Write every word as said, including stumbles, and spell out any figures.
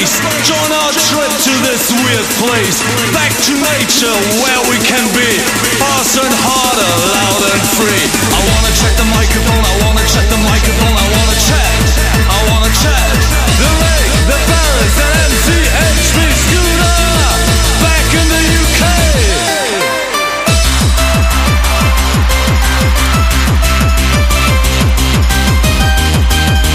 bass. Join our trip to this weird place. Back to nature where